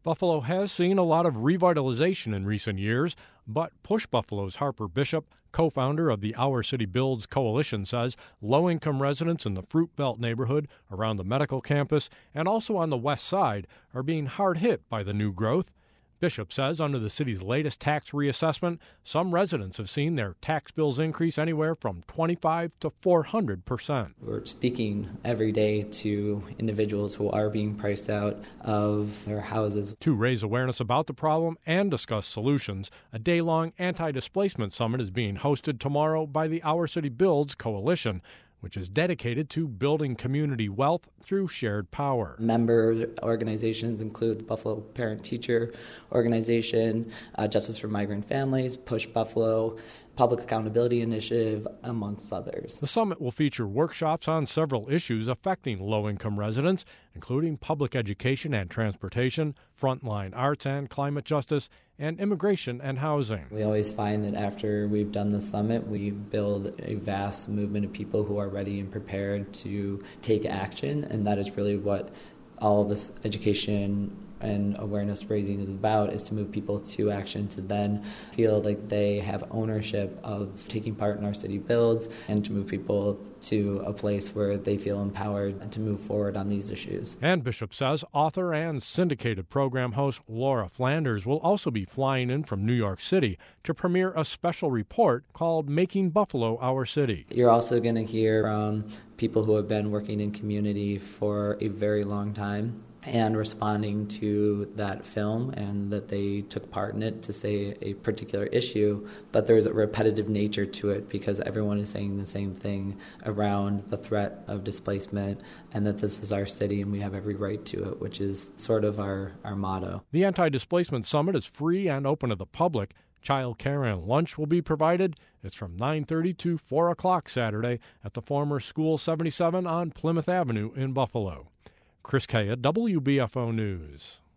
Buffalo has seen a lot of revitalization in recent years, but Push Buffalo's Harper Bishop, co-founder of the Our City Builds Coalition, says low-income residents in the Fruit Belt neighborhood around the medical campus and also on the west side are being hard hit by the new growth. Bishop says under the city's latest tax reassessment, some residents have seen their tax bills increase anywhere from 25 to 400%. We're speaking every day to individuals who are being priced out of their houses. To raise awareness about the problem and discuss solutions, a day-long anti-displacement summit is being hosted tomorrow by the Our City Builds Coalition, which is dedicated to building community wealth through shared power. Member organizations include the Buffalo Parent Teacher Organization, Justice for Migrant Families, Push Buffalo, Public Accountability Initiative, amongst others. The summit will feature workshops on several issues affecting low-income residents, including public education and transportation, frontline arts and climate justice, and immigration and housing. We always find that after we've done the summit, we build a vast movement of people who are ready and prepared to take action, and that is really what all of this education and awareness raising is about, is to move people to action, to then feel like they have ownership of taking part in our city builds, and to move people to a place where they feel empowered to move forward on these issues. And Bishop says author and syndicated program host Laura Flanders will also be flying in from New York City to premiere a special report called Making Buffalo Our City. You're also going to hear from people who have been working in community for a very long time and responding to that film, and that they took part in it to say a particular issue, but there's a repetitive nature to it because everyone is saying the same thing around the threat of displacement, and that this is our city and we have every right to it, which is sort of our motto. The Anti-Displacement Summit is free and open to the public. Child care and lunch will be provided. It's from 9:30 to 4 o'clock Saturday at the former School 77 on Plymouth Avenue in Buffalo. Chris Kaya, WBFO News.